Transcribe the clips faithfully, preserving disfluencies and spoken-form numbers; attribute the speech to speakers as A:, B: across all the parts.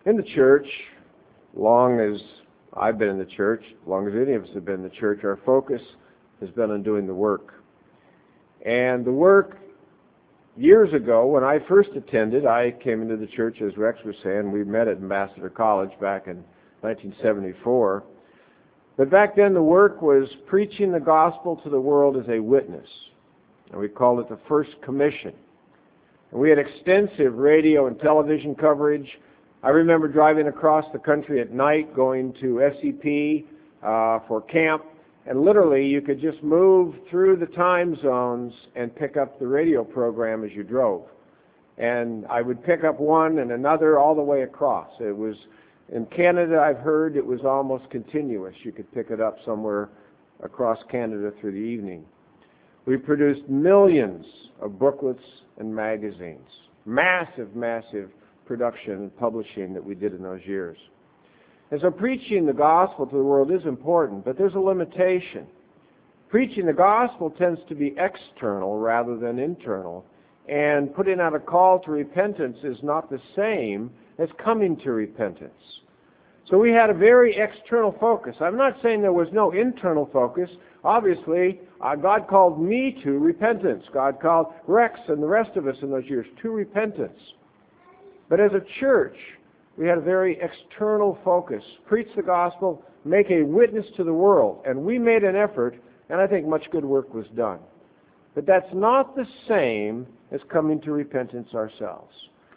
A: In the church, long as I've been in the church, as long as any of us have been in the church, our focus has been on doing the work. And the work, years ago, when I first attended, I came into the church, as Rex was saying. We met at Ambassador College back in nineteen seventy-four. But back then the work was preaching the gospel to the world as a witness. And we called it the First Commission. And we had extensive radio and television coverage. I remember driving across the country at night, going to S E P uh, for camp, and literally you could just move through the time zones and pick up the radio program as you drove. And I would pick up one and another all the way across. It was, in Canada, I've heard it was almost continuous. You could pick it up somewhere across Canada through the evening. We produced millions of booklets and magazines. Massive, massive production and publishing that we did in those years. And so preaching the gospel to the world is important, but there's a limitation. Preaching the gospel tends to be external rather than internal, and putting out a call to repentance is not the same as coming to repentance. So we had a very external focus. I'm not saying there was no internal focus. Obviously, uh, God called me to repentance. God called Rex and the rest of us in those years to repentance. But as a church, we had a very external focus. Preach the gospel, make a witness to the world. And we made an effort, and I think much good work was done. But that's not the same as coming to repentance ourselves.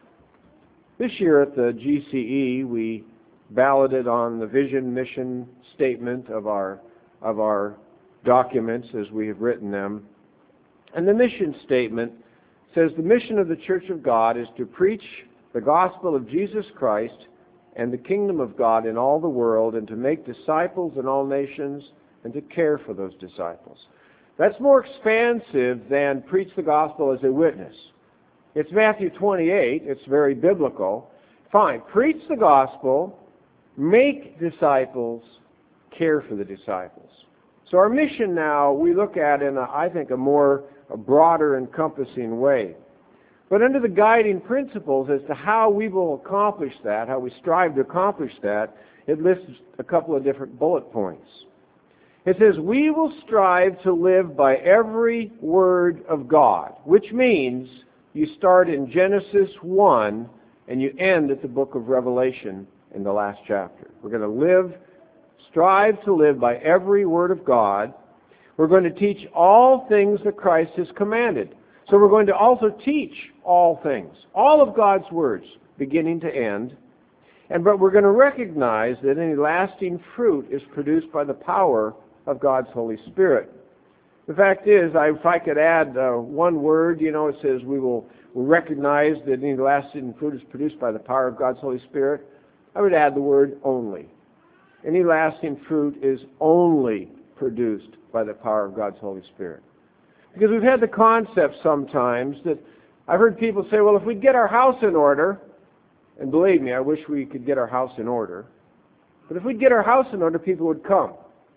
A: This year at the G C E, we balloted on the vision mission statement of our, of our documents as we have written them. And the mission statement says, the mission of the Church of God is to preach the gospel of Jesus Christ and the kingdom of God in all the world, and to make disciples in all nations, and to care for those disciples. That's more expansive than preach the gospel as a witness. It's Matthew twenty-eight. It's very biblical. Fine. Preach the gospel, make disciples, care for the disciples. So our mission now, we look at in, a, I think, a more a broader, encompassing way. But under the guiding principles as to how we will accomplish that, how we strive to accomplish that, it lists a couple of different bullet points. It says, we will strive to live by every word of God, which means you start in Genesis one and you end at the book of Revelation in the last chapter. We're going to live, strive to live by every word of God. We're going to teach all things that Christ has commanded. So we're going to also teach all things, all of God's words, beginning to end. And but we're going to recognize that any lasting fruit is produced by the power of God's Holy Spirit. The fact is, I, if I could add uh, one word, you know, it says we will we'll recognize that any lasting fruit is produced by the power of God's Holy Spirit. I would add the word only. Any lasting fruit is only produced by the power of God's Holy Spirit. Because we've had the concept sometimes that I've heard people say, well, if we get our house in order, and believe me, I wish we could get our house in order, but if we'd get our house in order, people would come.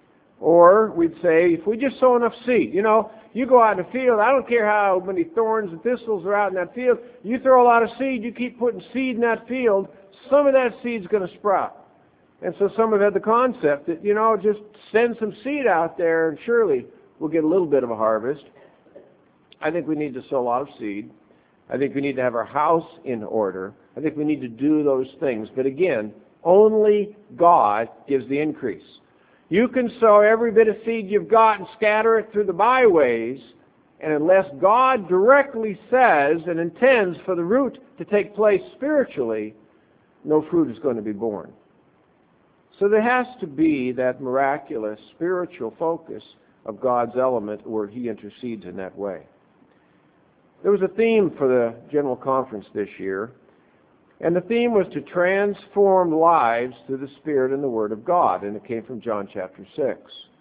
A: Or we'd say, if we just sow enough seed, you know, you go out in the field, I don't care how many thorns and thistles are out in that field, you throw a lot of seed, you keep putting seed in that field, some of that seed's going to sprout. And so some have had the concept that, you know, just send some seed out there and surely we'll get a little bit of a harvest. I think we need to sow a lot of seed. I think we need to have our house in order. I think we need to do those things. But again, only God gives the increase. You can sow every bit of seed you've got and scatter it through the byways, and unless God directly says and intends for the root to take place spiritually, no fruit is going to be born. So there has to be that miraculous spiritual focus of God's element where He intercedes in that way. There was a theme for the General Conference this year, and the theme was to transform lives through the Spirit and the Word of God, and it came from John chapter six.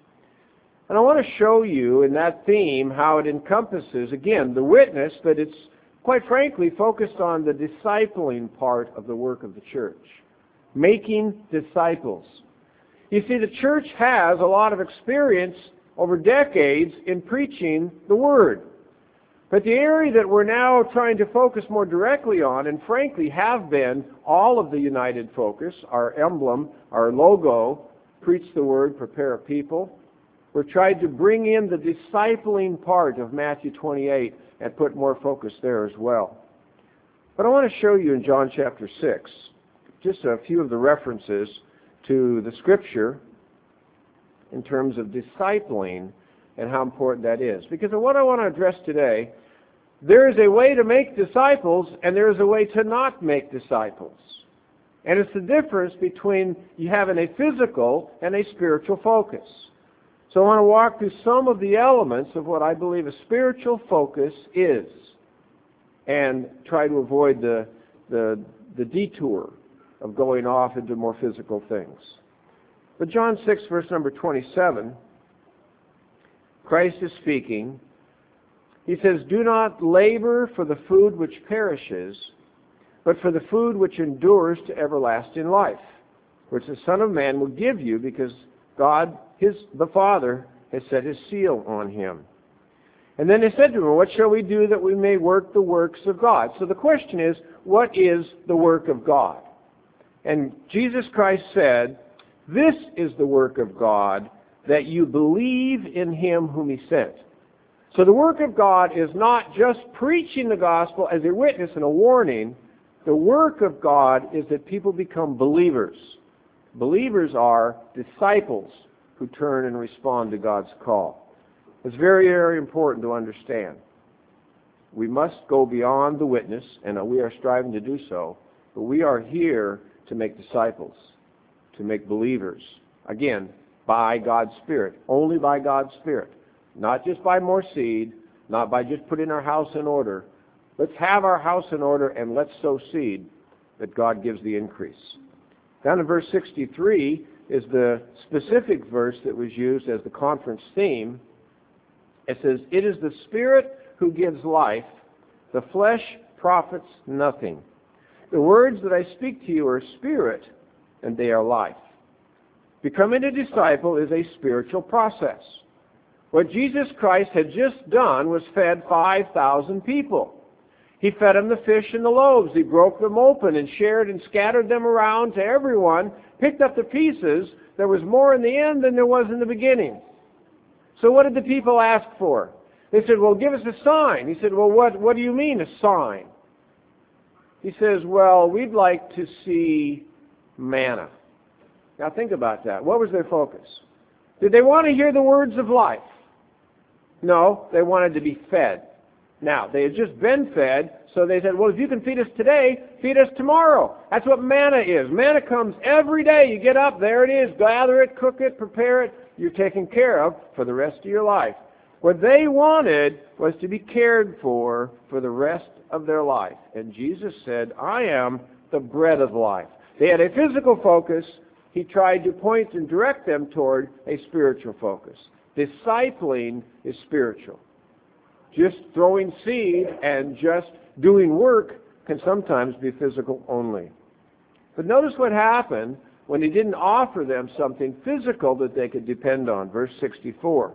A: And I want to show you in that theme how it encompasses, again, the witness, but it's, quite frankly, focused on the discipling part of the work of the church. Making disciples. You see, the church has a lot of experience over decades in preaching the Word. But the area that we're now trying to focus more directly on, and frankly have been all of the United Focus, our emblem, our logo, preach the word, prepare a people. We're trying to bring in the discipling part of Matthew twenty-eight and put more focus there as well. But I want to show you in John chapter six just a few of the references to the Scripture in terms of discipling and how important that is. Because of what I want to address today, there is a way to make disciples and there is a way to not make disciples. And it's the difference between you having a physical and a spiritual focus. So I want to walk through some of the elements of what I believe a spiritual focus is and try to avoid the, the, the detour of going off into more physical things. But John six, verse number twenty-seven, Christ is speaking. He says, "Do not labor for the food which perishes, but for the food which endures to everlasting life, which the Son of Man will give you, because God, his, the Father, has set his seal on him." And then they said to him, "What shall we do that we may work the works of God?" So the question is, what is the work of God? And Jesus Christ said, "This is the work of God, that you believe in him whom he sent." So the work of God is not just preaching the gospel as a witness and a warning. The work of God is that people become believers. Believers are disciples who turn and respond to God's call. It's very, very important to understand. We must go beyond the witness, and we are striving to do so, but we are here to make disciples, to make believers. Again, by God's Spirit, only by God's Spirit. Not just by more seed, not by just putting our house in order. Let's have our house in order and let's sow seed that God gives the increase. Down in verse sixty-three is the specific verse that was used as the conference theme. It says, "It is the Spirit who gives life. The flesh profits nothing. The words that I speak to you are spirit, and they are life." Becoming a disciple is a spiritual process. What Jesus Christ had just done was fed five thousand people. He fed them the fish and the loaves. He broke them open and shared and scattered them around to everyone, picked up the pieces. There was more in the end than there was in the beginning. So what did the people ask for? They said, "Well, give us a sign." He said, "Well, what, what do you mean, a sign?" He says, "Well, we'd like to see manna." Now think about that. What was their focus? Did they want to hear the words of life? No, they wanted to be fed. Now, they had just been fed, so they said, "Well, if you can feed us today, feed us tomorrow." That's what manna is. Manna comes every day. You get up, there it is. Gather it, cook it, prepare it. You're taken care of for the rest of your life. What they wanted was to be cared for for the rest of their life. And Jesus said, "I am the bread of life." They had a physical focus. He tried to point and direct them toward a spiritual focus. Discipling is spiritual. Just throwing seed and just doing work can sometimes be physical only. But notice what happened when he didn't offer them something physical that they could depend on. Verse sixty-four.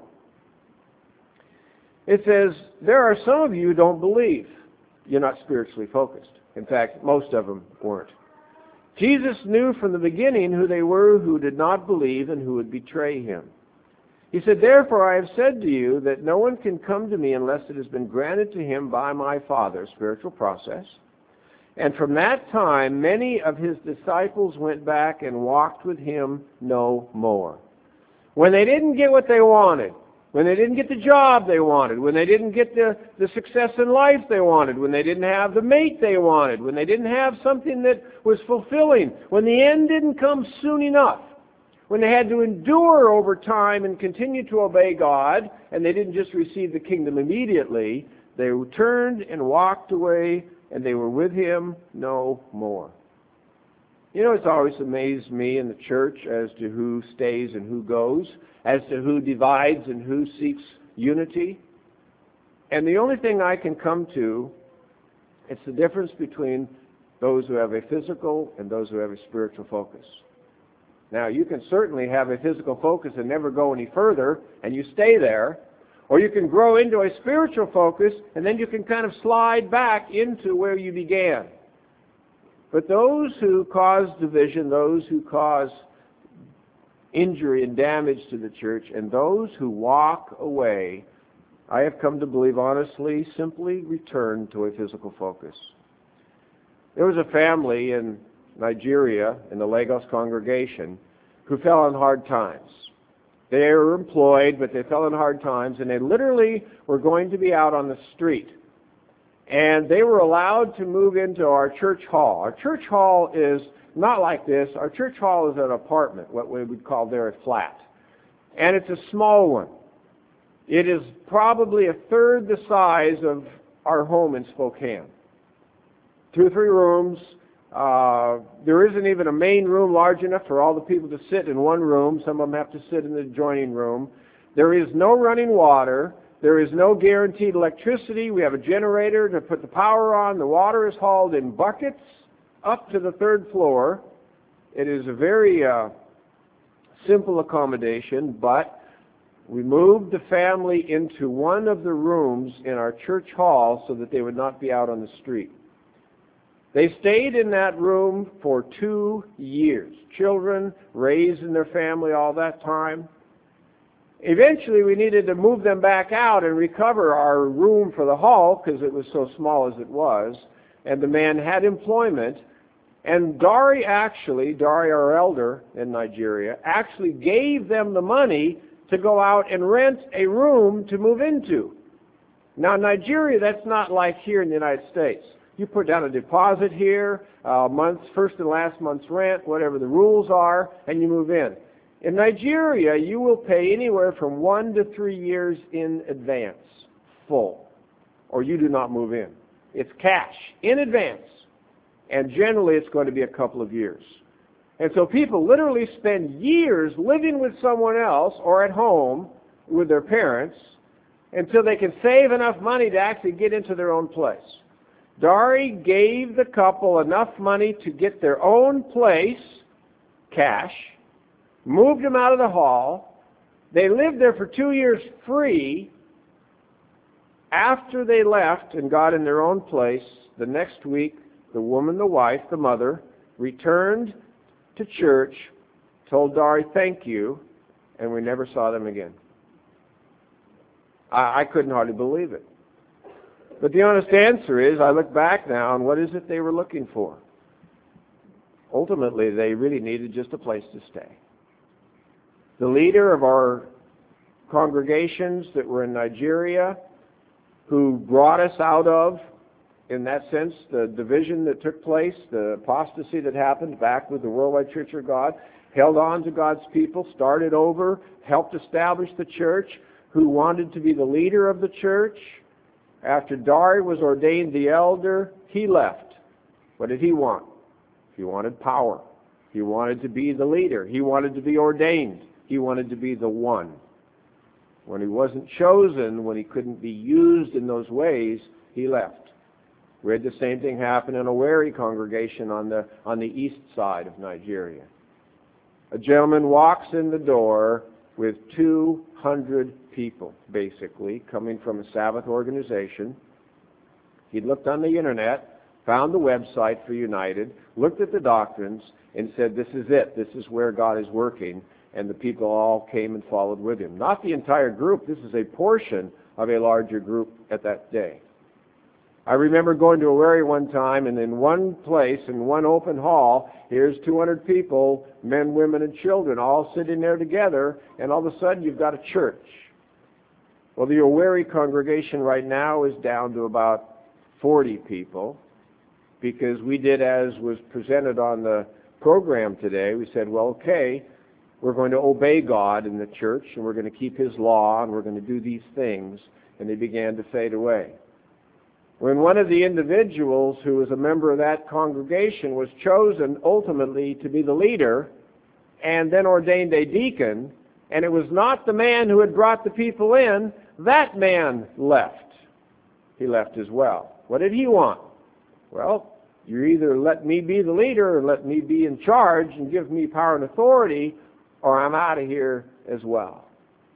A: It says, "There are some of you who don't believe." You're not spiritually focused. In fact, most of them weren't. Jesus knew from the beginning who they were who did not believe and who would betray him. He said, "Therefore I have said to you that no one can come to me unless it has been granted to him by my Father," spiritual process. "And from that time many of his disciples went back and walked with him no more." When they didn't get what they wanted, when they didn't get the job they wanted, when they didn't get the, the success in life they wanted, when they didn't have the mate they wanted, when they didn't have something that was fulfilling, when the end didn't come soon enough, when they had to endure over time and continue to obey God, and they didn't just receive the kingdom immediately, they turned and walked away, and they were with him no more. You know, it's always amazed me in the church as to who stays and who goes, as to who divides and who seeks unity. And the only thing I can come to, it's the difference between those who have a physical and those who have a spiritual focus. Now, you can certainly have a physical focus and never go any further, and you stay there. Or you can grow into a spiritual focus, and then you can kind of slide back into where you began. But those who cause division, those who cause injury and damage to the church, and those who walk away, I have come to believe honestly, simply return to a physical focus. There was a family in Nigeria, in the Lagos congregation, who fell on hard times. They were employed, but they fell on hard times, and they literally were going to be out on the street. And they were allowed to move into our church hall. Our church hall is not like this. Our church hall is an apartment, what we would call there a flat. And it's a small one. It is probably a third the size of our home in Spokane. Two or three rooms. Uh, there isn't even a main room large enough for all the people to sit in one room. Some of them have to sit in the adjoining room. There is no running water. There is no guaranteed electricity. We have a generator to put the power on. The water is hauled in buckets up to the third floor. It is a very uh, simple accommodation, but we moved the family into one of the rooms in our church hall so that they would not be out on the street. They stayed in that room for two years. Children raised in their family all that time. Eventually, we needed to move them back out and recover our room for the hall because it was so small as it was. And the man had employment. And Dari actually, Dari, our elder in Nigeria, actually gave them the money to go out and rent a room to move into. Now, in Nigeria, that's not like here in the United States. You put down a deposit here, a month's first and last month's rent, whatever the rules are, and you move in. In Nigeria, you will pay anywhere from one to three years in advance, full, or you do not move in. It's cash, in advance, and generally it's going to be a couple of years. And so people literally spend years living with someone else or at home with their parents until they can save enough money to actually get into their own place. Dari gave the couple enough money to get their own place, cash, moved them out of the hall. They lived there for two years free. After they left and got in their own place, the next week, the woman, the wife, the mother, returned to church, told Dari, thank you, and we never saw them again. I, I couldn't hardly believe it. But the honest answer is, I look back now, and what is it they were looking for? Ultimately, they really needed just a place to stay. The leader of our congregations that were in Nigeria, who brought us out of, in that sense, the division that took place, the apostasy that happened back with the Worldwide Church of God, held on to God's people, started over, helped establish the church, who wanted to be the leader of the church. After Dari was ordained the elder, he left. What did he want? He wanted power. He wanted to be the leader. He wanted to be ordained. He wanted to be the one. When he wasn't chosen, when he couldn't be used in those ways, he left. We had the same thing happen in a Wari congregation on the, on the east side of Nigeria. A gentleman walks in the door with two hundred people, basically, coming from a Sabbath organization. He'd looked on the internet, found the website for United, looked at the doctrines, and said, this is it. This is where God is working. And the people all came and followed with him. Not the entire group. This is a portion of a larger group at that day. I remember going to a Wari one time, and in one place, in one open hall, here's two hundred people, men, women, and children, all sitting there together, and all of a sudden you've got a church. Well, the Wari congregation right now is down to about forty people, because we did as was presented on the program today. We said, well, okay, we're going to obey God in the church, and we're going to keep His law, and we're going to do these things, and they began to fade away. When one of the individuals who was a member of that congregation was chosen ultimately to be the leader and then ordained a deacon, and it was not the man who had brought the people in, that man left. He left as well. What did he want? Well, you either let me be the leader or let me be in charge and give me power and authority, or I'm out of here as well.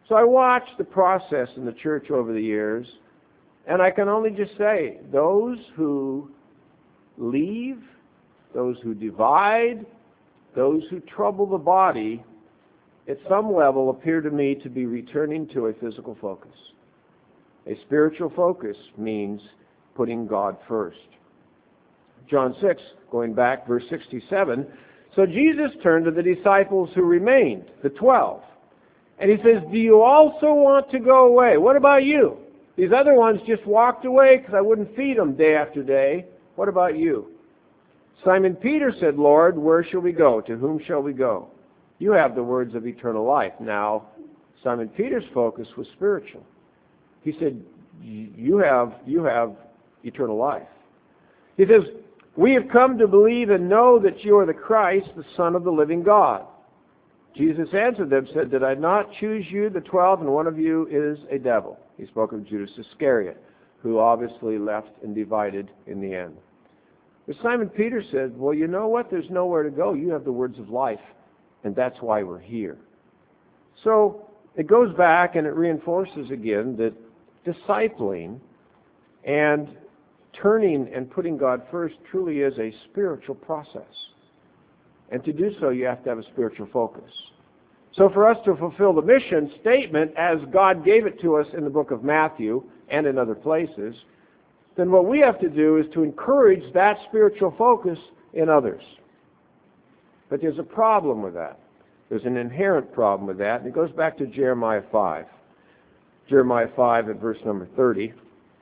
A: So I watched the process in the church over the years, and I can only just say, those who leave, those who divide, those who trouble the body, at some level appear to me to be returning to a physical focus. A spiritual focus means putting God first. John six, going back, verse sixty-seven, so Jesus turned to the disciples who remained, the twelve, and he says, do you also want to go away? What about you? These other ones just walked away because I wouldn't feed them day after day. What about you? Simon Peter said, Lord, where shall we go? To whom shall we go? You have the words of eternal life. Now, Simon Peter's focus was spiritual. He said, you have, you have eternal life. He says, we have come to believe and know that you are the Christ, the Son of the living God. Jesus answered them, said, did I not choose you, the twelve, and one of you is a devil? He spoke of Judas Iscariot, who obviously left and divided in the end. But Simon Peter said, well, you know what? There's nowhere to go. You have the words of life, and that's why we're here. So it goes back and it reinforces again that discipling and turning and putting God first truly is a spiritual process. And to do so, you have to have a spiritual focus. So for us to fulfill the mission statement as God gave it to us in the book of Matthew and in other places, then what we have to do is to encourage that spiritual focus in others. But there's a problem with that. There's an inherent problem with that, and it goes back to Jeremiah five. Jeremiah five at verse number thirty.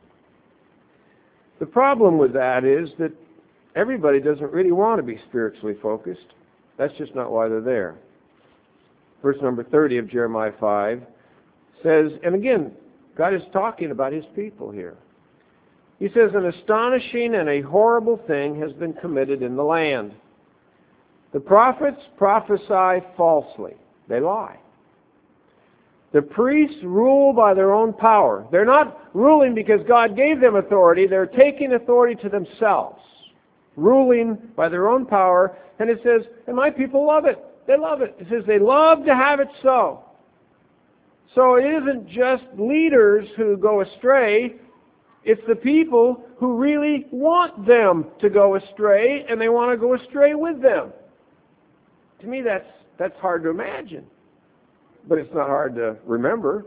A: The problem with that is that everybody doesn't really want to be spiritually focused. That's just not why they're there. Verse number thirty of Jeremiah five says, and again, God is talking about His people here. He says, an astonishing and a horrible thing has been committed in the land. The prophets prophesy falsely. They lie. The priests rule by their own power. They're not ruling because God gave them authority. They're taking authority to themselves, ruling by their own power. And it says, and my people love it. They love it. It says they love to have it so. So it isn't just leaders who go astray. It's the people who really want them to go astray, and they want to go astray with them. To me, that's that's hard to imagine. But it's not hard to remember.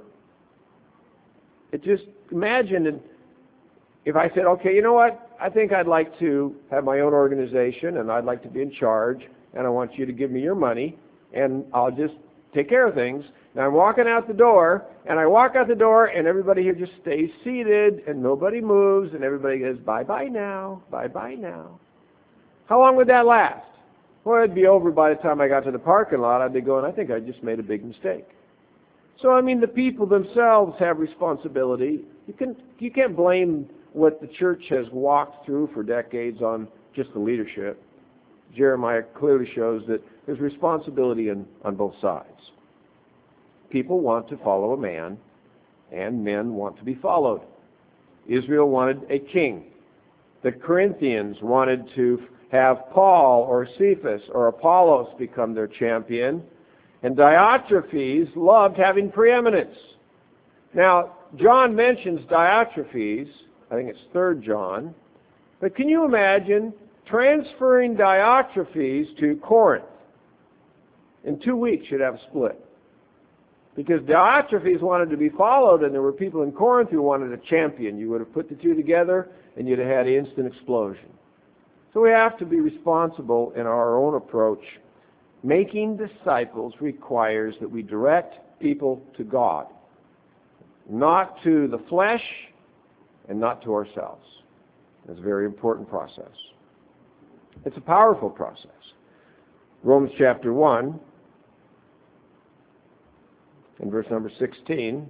A: It just, imagine if I said, okay, you know what? I think I'd like to have my own organization, and I'd like to be in charge, and I want you to give me your money, and I'll just take care of things. Now I'm walking out the door, and I walk out the door, and everybody here just stays seated, and nobody moves, and everybody goes, bye-bye now, bye-bye now. How long would that last? Well, it'd be over by the time I got to the parking lot. I'd be going, I think I just made a big mistake. So, I mean, the people themselves have responsibility. You, can, you can't blame what the church has walked through for decades on just the leadership. Jeremiah clearly shows that there's responsibility in, on both sides. People want to follow a man, and men want to be followed. Israel wanted a king. The Corinthians wanted to have Paul or Cephas or Apollos become their champion, and Diotrephes loved having preeminence. Now, John mentions Diotrephes, I think it's Third John, but can you imagine transferring Diotrephes to Corinth? In two weeks you'd have a split. Because Diotrephes wanted to be followed, and there were people in Corinth who wanted a champion. You would have put the two together, and you'd have had an instant explosion. So we have to be responsible in our own approach. Making disciples requires that we direct people to God, not to the flesh and not to ourselves. It's a very important process. It's a powerful process. Romans chapter one, in verse number sixteen,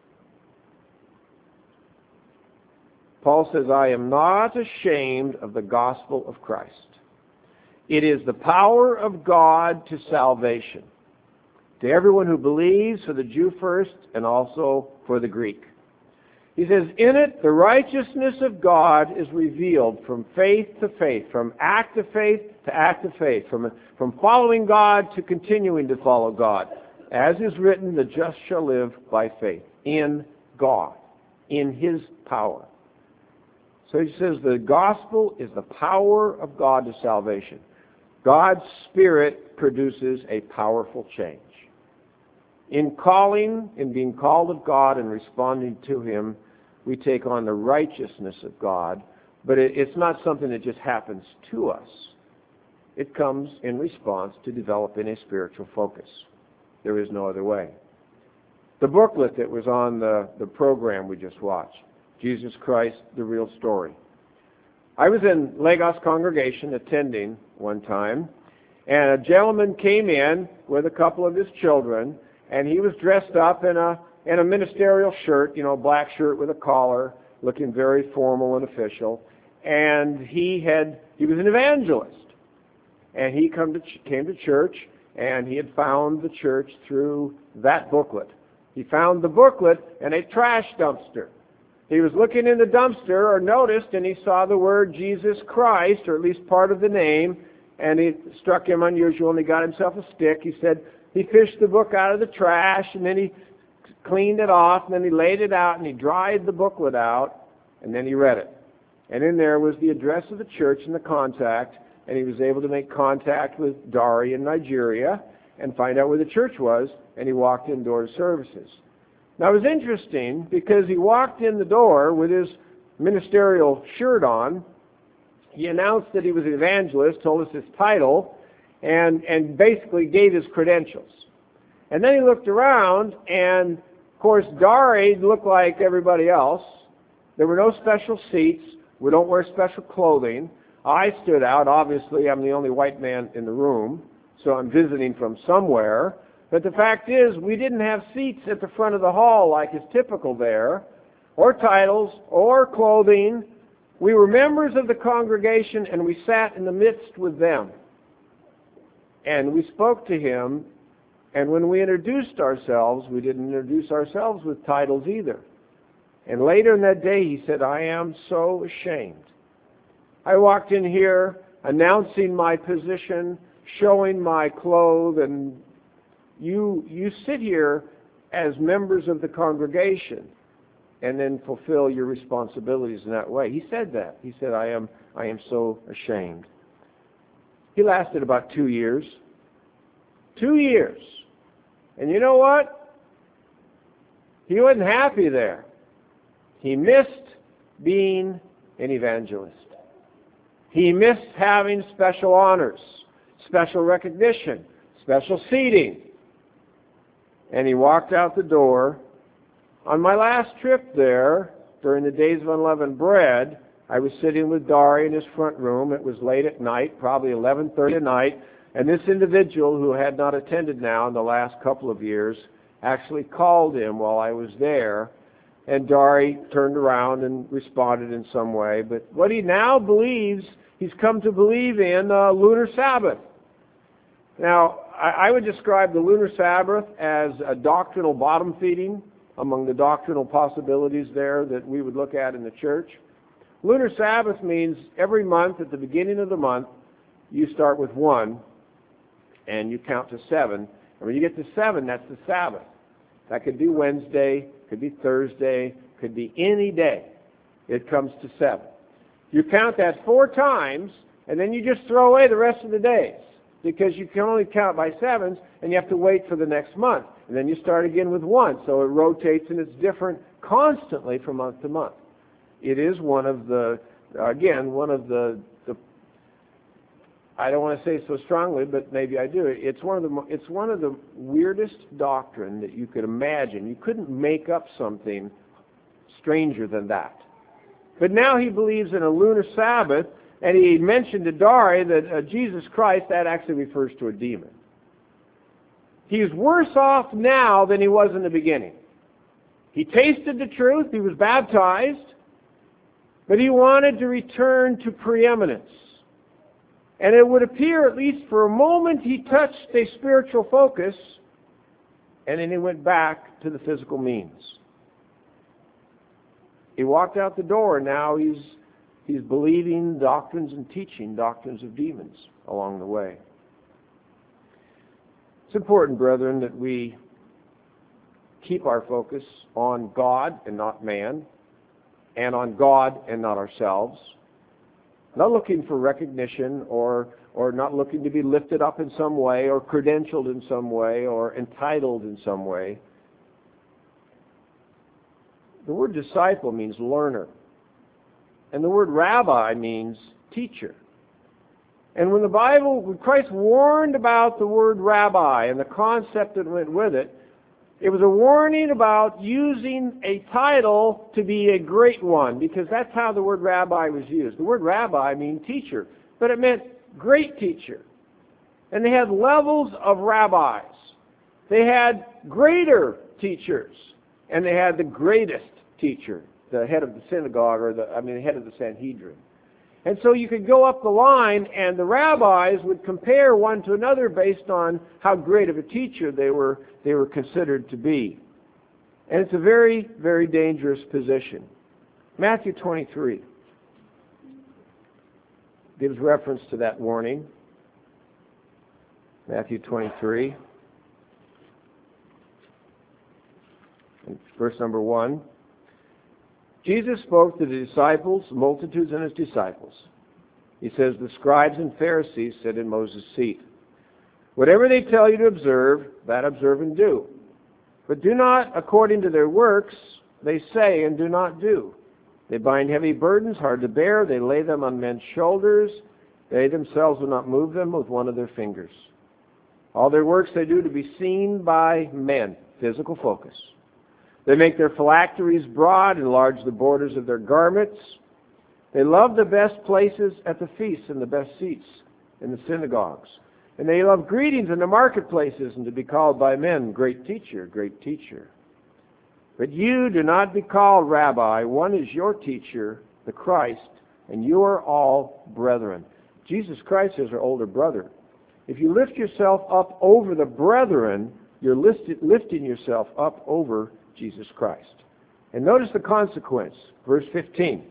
A: Paul says, I am not ashamed of the gospel of Christ. It is the power of God to salvation, to everyone who believes, for the Jew first, and also for the Greek. He says, in it, the righteousness of God is revealed from faith to faith, from act of faith to act of faith, from, from following God to continuing to follow God. As is written, the just shall live by faith in God, in His power. So he says the gospel is the power of God to salvation. God's Spirit produces a powerful change. In calling, in being called of God and responding to Him, we take on the righteousness of God, but it, it's not something that just happens to us. It comes in response to developing a spiritual focus. There is no other way. The booklet that was on the, the program we just watched, Jesus Christ, the Real Story. I was in Lagos congregation attending one time, and a gentleman came in with a couple of his children, and he was dressed up in a in a ministerial shirt, you know, black shirt with a collar, looking very formal and official. And he had he was an evangelist, and he come to came to church, and he had found the church through that booklet. He found the booklet in a trash dumpster. He was looking in the dumpster, or noticed, and he saw the word Jesus Christ, or at least part of the name, and it struck him unusual, and he got himself a stick. He said he fished the book out of the trash, and then he cleaned it off, and then he laid it out, and he dried the booklet out, and then he read it. And in there was the address of the church and the contact, and he was able to make contact with Dari in Nigeria and find out where the church was, and he walked indoor to services. Now, it was interesting because he walked in the door with his ministerial shirt on. He announced that he was an evangelist, told us his title, and, and basically gave his credentials. And then he looked around, and, of course, Dari looked like everybody else. There were no special seats. We don't wear special clothing. I stood out. Obviously, I'm the only white man in the room, so I'm visiting from somewhere. But the fact is, we didn't have seats at the front of the hall like is typical there, or titles, or clothing. We were members of the congregation, and we sat in the midst with them. And we spoke to him, and when we introduced ourselves, we didn't introduce ourselves with titles either. And later in that day, he said, I am so ashamed. I walked in here announcing my position, showing my clothes, and You you sit here as members of the congregation and then fulfill your responsibilities in that way. He said that. He said, I am I am so ashamed. He lasted about two years. Two years. And you know what? He wasn't happy there. He missed being an evangelist. He missed having special honors, special recognition, special seating. And he walked out the door. On my last trip there, during the Days of Unleavened Bread, I was sitting with Dari in his front room. It was late at night, probably eleven thirty at night, and this individual who had not attended now in the last couple of years actually called him while I was there, and Dari turned around and responded in some way. But what he now believes, he's come to believe in uh, lunar Sabbath. Now, I would describe the lunar Sabbath as a doctrinal bottom feeding among the doctrinal possibilities there that we would look at in the church. Lunar Sabbath means every month, at the beginning of the month, you start with one and you count to seven. And when you get to seven, that's the Sabbath. That could be Wednesday, could be Thursday, could be any day. It comes to seven. You count that four times, and then you just throw away the rest of the days, because you can only count by sevens, and you have to wait for the next month. And then you start again with one, so it rotates, and it's different constantly from month to month. It is one of the, again, one of the, the I don't want to say so strongly, but maybe I do. It's one of the, it's one of the weirdest doctrine that you could imagine. You couldn't make up something stranger than that. But now he believes in a lunar Sabbath. And he mentioned to Dari that uh, Jesus Christ, that actually refers to a demon. He's worse off now than he was in the beginning. He tasted the truth, he was baptized, but he wanted to return to preeminence. And it would appear, at least for a moment, he touched a spiritual focus, and then he went back to the physical means. He walked out the door, and now he's He's believing doctrines and teaching doctrines of demons along the way. It's important, brethren, that we keep our focus on God and not man, and on God and not ourselves. Not looking for recognition or or not looking to be lifted up in some way or credentialed in some way or entitled in some way. The word disciple means learner. And the word rabbi means teacher. And when the Bible, when Christ warned about the word rabbi and the concept that went with it, it was a warning about using a title to be a great one, because that's how the word rabbi was used. The word rabbi means teacher, but it meant great teacher. And they had levels of rabbis. They had greater teachers, and they had the greatest teacher, the head of the synagogue, or the, I mean, the head of the Sanhedrin. And so you could go up the line, and the rabbis would compare one to another based on how great of a teacher they were they were considered to be. And it's a very, very dangerous position. Matthew twenty-three gives reference to that warning. Matthew twenty-three, verse number one. Jesus spoke to the disciples, multitudes and his disciples. He says, the scribes and Pharisees sit in Moses' seat. Whatever they tell you to observe, that observe and do. But do not according to their works, they say, and do not do. They bind heavy burdens, hard to bear. They lay them on men's shoulders. They themselves will not move them with one of their fingers. All their works they do to be seen by men. Physical focus. They make their phylacteries broad, enlarge the borders of their garments. They love the best places at the feasts and the best seats in the synagogues. And they love greetings in the marketplaces and to be called by men, great teacher, great teacher. But you do not be called rabbi. One is your teacher, the Christ, and you are all brethren. Jesus Christ is our older brother. If you lift yourself up over the brethren, you're listed, lifting yourself up over Jesus Christ. And notice the consequence. Verse fifteen.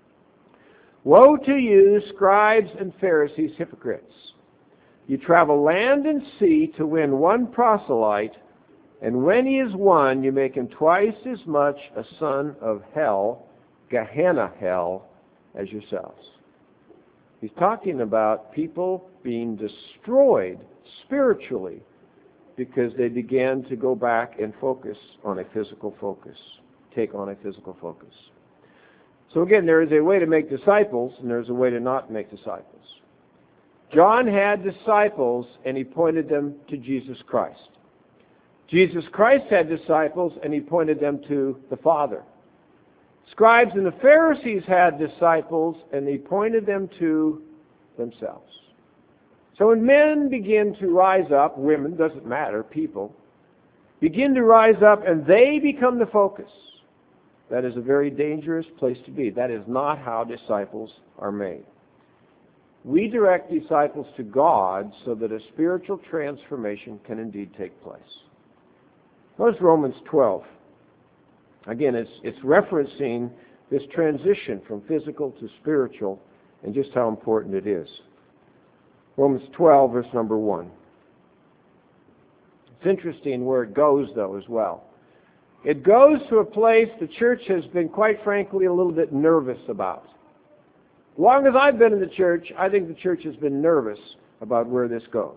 A: Woe to you, scribes and Pharisees, hypocrites! You travel land and sea to win one proselyte, and when he is won, you make him twice as much a son of hell, Gehenna hell, as yourselves. He's talking about people being destroyed spiritually because they began to go back and focus on a physical focus, take on a physical focus. So again, there is a way to make disciples, and there's a way to not make disciples. John had disciples, and he pointed them to Jesus Christ. Jesus Christ had disciples, and he pointed them to the Father. Scribes and the Pharisees had disciples, and he pointed them to themselves. So when men begin to rise up, women, doesn't matter, people, begin to rise up and they become the focus, that is a very dangerous place to be. That is not how disciples are made. We direct disciples to God so that a spiritual transformation can indeed take place. Notice Romans twelve. Again, it's, it's referencing this transition from physical to spiritual and just how important it is. Romans twelve, verse number one. It's interesting where it goes, though, as well. It goes to a place the church has been, quite frankly, a little bit nervous about. As long as I've been in the church, I think the church has been nervous about where this goes.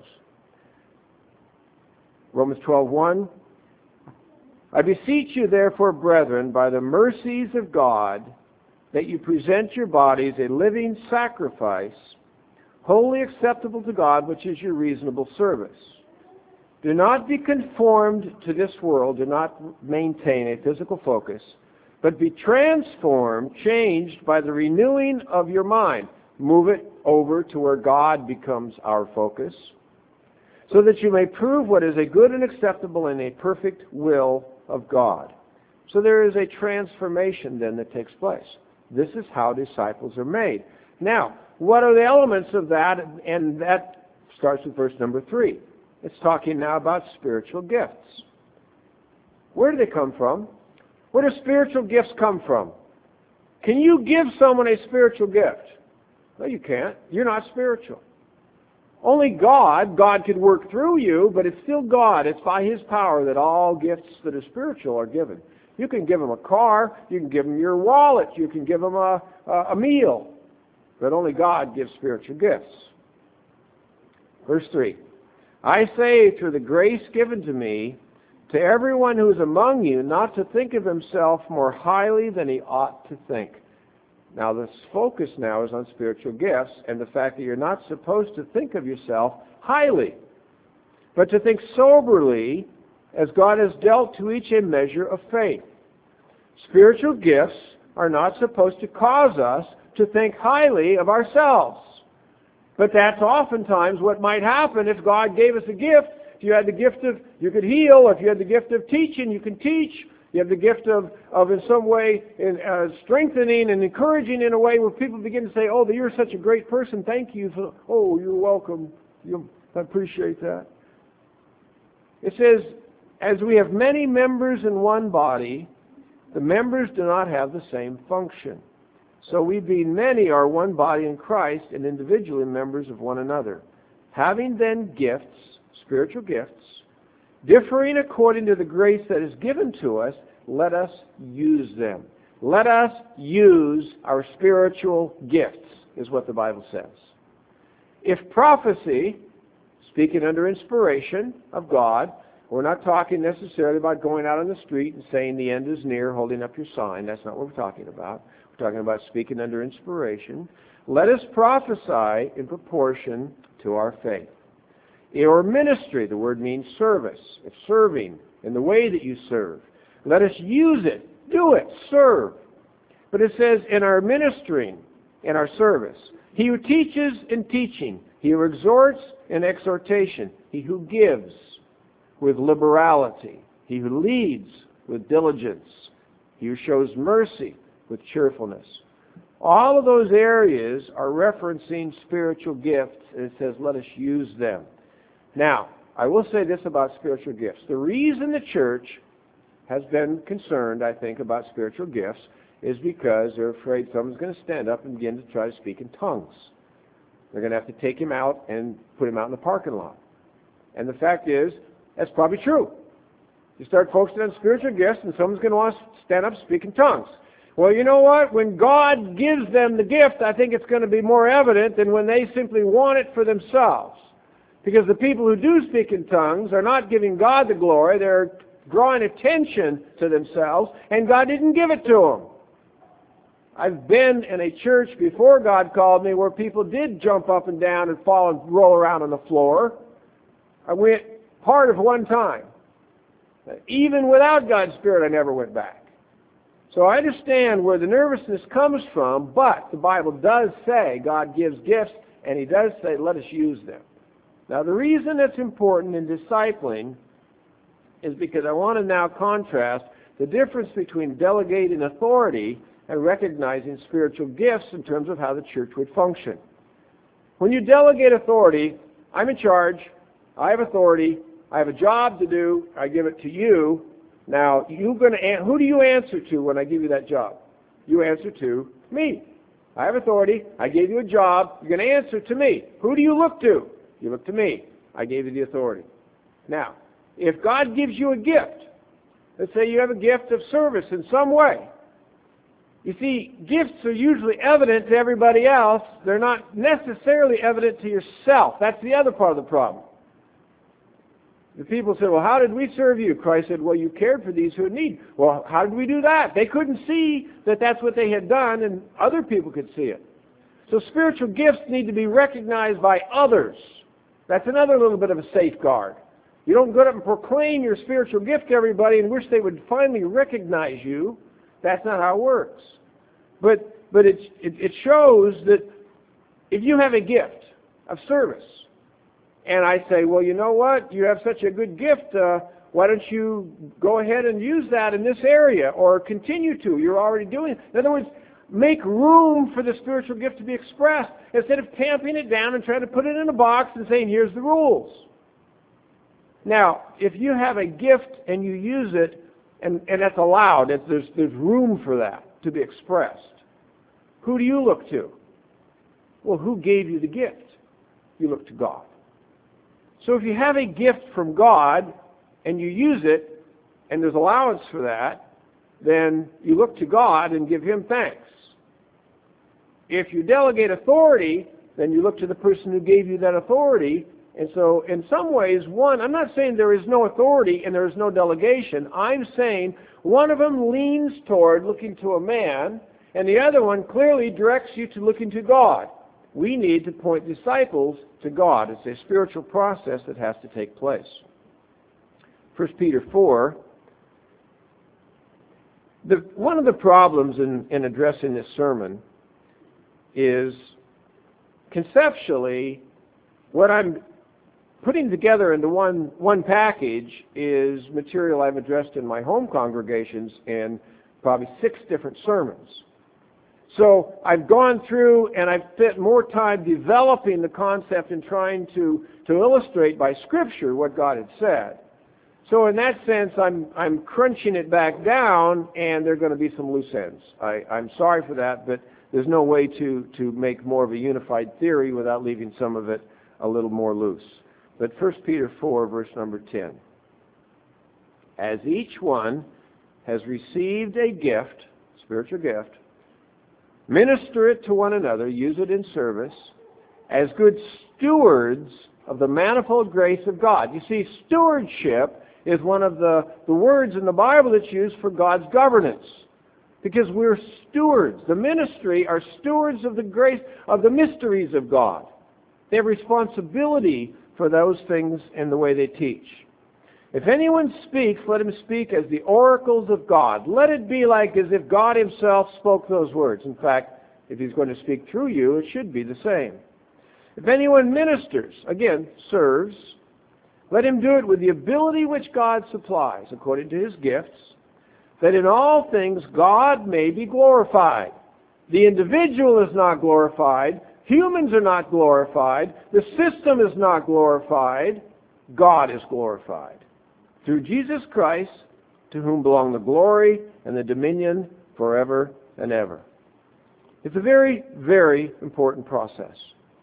A: Romans twelve, one. I beseech you, therefore, brethren, by the mercies of God, that you present your bodies a living sacrifice, wholly acceptable to God, which is your reasonable service. Do not be conformed to this world. Do not maintain a physical focus, but be transformed, changed by the renewing of your mind. Move it over to where God becomes our focus, so that you may prove what is a good and acceptable and a perfect will of God. So there is a transformation then that takes place. This is how disciples are made. Now, what are the elements of that? And that starts with verse number three. It's talking now about spiritual gifts. Where do they come from? Where do spiritual gifts come from? Can you give someone a spiritual gift? No, you can't. You're not spiritual. Only God, God could work through you, but it's still God. It's by His power that all gifts that are spiritual are given. You can give them a car, you can give them your wallet, you can give them a, a, a meal, but only God gives spiritual gifts. Verse three, I say through the grace given to me, to everyone who is among you, not to think of himself more highly than he ought to think. Now, the focus now is on spiritual gifts and the fact that you're not supposed to think of yourself highly, but to think soberly as God has dealt to each a measure of faith. Spiritual gifts are not supposed to cause us to think highly of ourselves. But that's oftentimes what might happen if God gave us a gift. If you had the gift of, you could heal. If you had the gift of teaching, you can teach. You have the gift of, of in some way, in, uh, strengthening and encouraging in a way where people begin to say, oh, you're such a great person. Thank you. For, oh, you're welcome. You, I appreciate that. It says, as we have many members in one body, the members do not have the same function. So we being many are one body in Christ and individually members of one another. Having then gifts, spiritual gifts, differing according to the grace that is given to us, let us use them. Let us use our spiritual gifts, is what the Bible says. If prophecy, speaking under inspiration of God, we're not talking necessarily about going out on the street and saying the end is near, holding up your sign. That's not what we're talking about. We're talking about speaking under inspiration. Let us prophesy in proportion to our faith. Or ministry, the word means service. It's serving in the way that you serve. Let us use it. Do it. Serve. But it says in our ministering, in our service, he who teaches in teaching, he who exhorts in exhortation, he who gives with liberality, he who leads with diligence, he who shows mercy with cheerfulness. All of those areas are referencing spiritual gifts, and it says, let us use them. Now, I will say this about spiritual gifts. The reason the church has been concerned, I think, about spiritual gifts is because they're afraid someone's going to stand up and begin to try to speak in tongues. They're going to have to take him out and put him out in the parking lot. And the fact is, that's probably true. You start focusing on spiritual gifts and someone's going to want to stand up and speak in tongues. Well, you know what? When God gives them the gift, I think it's going to be more evident than when they simply want it for themselves. Because the people who do speak in tongues are not giving God the glory. They're drawing attention to themselves, and God didn't give it to them. I've been in a church before God called me where people did jump up and down and fall and roll around on the floor. I went part of one time. Even without God's Spirit, I never went back. So I understand where the nervousness comes from, but the Bible does say God gives gifts, and He does say, let us use them. Now, the reason it's important in discipling is because I want to now contrast the difference between delegating authority and recognizing spiritual gifts in terms of how the church would function. When you delegate authority, I'm in charge, I have authority, I have a job to do, I give it to you. Now, you're going to, who do you answer to when I give you that job? You answer to me. I have authority, I gave you a job, you're going to answer to me. Who do you look to? You look to me. I gave you the authority. Now, if God gives you a gift, let's say you have a gift of service in some way. You see, gifts are usually evident to everybody else. They're not necessarily evident to yourself. That's the other part of the problem. The people say, well, how did we serve you? Christ said, well, you cared for these who had need. Well, how did we do that? They couldn't see that that's what they had done, and other people could see it. So spiritual gifts need to be recognized by others. That's another little bit of a safeguard. You don't go up and proclaim your spiritual gift to everybody and wish they would finally recognize you. That's not how it works. But but it, it, it shows that if you have a gift of service, and I say, well, you know what? You have such a good gift. Uh, why don't you go ahead and use that in this area or continue to? You're already doing it. In other words, make room for the spiritual gift to be expressed instead of tamping it down and trying to put it in a box and saying, here's the rules. Now, if you have a gift and you use it, and, and that's allowed, it's, there's, there's room for that to be expressed, who do you look to? Well, who gave you the gift? You look to God. So if you have a gift from God and you use it, and there's allowance for that, then you look to God and give Him thanks. If you delegate authority, then you look to the person who gave you that authority. And so in some ways, one, I'm not saying there is no authority and there is no delegation. I'm saying one of them leans toward looking to a man, and the other one clearly directs you to looking to God. We need to point disciples to God. It's a spiritual process that has to take place. First Peter four. The, one of the problems in, in addressing this sermon is conceptually what I'm putting together into one, one package is material I've addressed in my home congregations in probably six different sermons. So I've gone through and I've spent more time developing the concept and trying to, to illustrate by Scripture what God had said. So in that sense, I'm, I'm crunching it back down, and there are going to be some loose ends. I, I'm sorry for that, but there's no way to, to make more of a unified theory without leaving some of it a little more loose. But First Peter four, verse number ten. As each one has received a gift, spiritual gift, minister it to one another, use it in service, as good stewards of the manifold grace of God. You see, stewardship is one of the, the words in the Bible that's used for God's governance. Because we're stewards. The ministry are stewards of the grace, of the mysteries of God. They have responsibility for those things and the way they teach. If anyone speaks, let him speak as the oracles of God. Let it be like as if God Himself spoke those words. In fact, if He's going to speak through you, it should be the same. If anyone ministers, again, serves, let him do it with the ability which God supplies, according to His gifts, that in all things God may be glorified. The individual is not glorified. Humans are not glorified. The system is not glorified. God is glorified. Through Jesus Christ, to whom belong the glory and the dominion forever and ever. It's a very, very important process.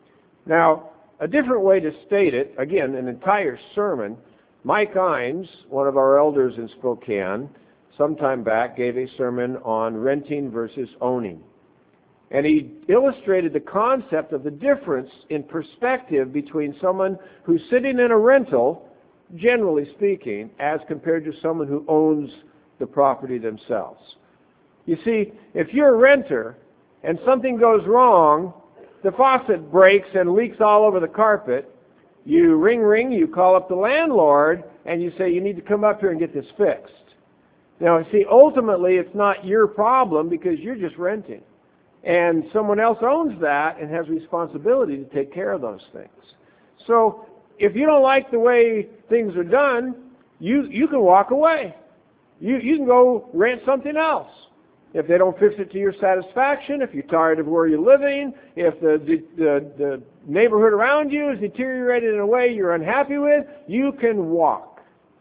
A: Now, a different way to state it, again, an entire sermon, Mike Ines, one of our elders in Spokane, some time back gave a sermon on renting versus owning. And he illustrated the concept of the difference in perspective between someone who's sitting in a rental, generally speaking, as compared to someone who owns the property themselves. You see, if you're a renter and something goes wrong, the faucet breaks and leaks all over the carpet, you ring ring, you call up the landlord, and you say, you need to come up here and get this fixed. Now, you see, ultimately it's not your problem because you're just renting. And someone else owns that and has responsibility to take care of those things. So, if you don't like the way things are done, you, you can walk away. You, you can go rent something else. If they don't fix it to your satisfaction, if you're tired of where you're living, if the, the, the, the neighborhood around you is deteriorated in a way you're unhappy with, you can walk.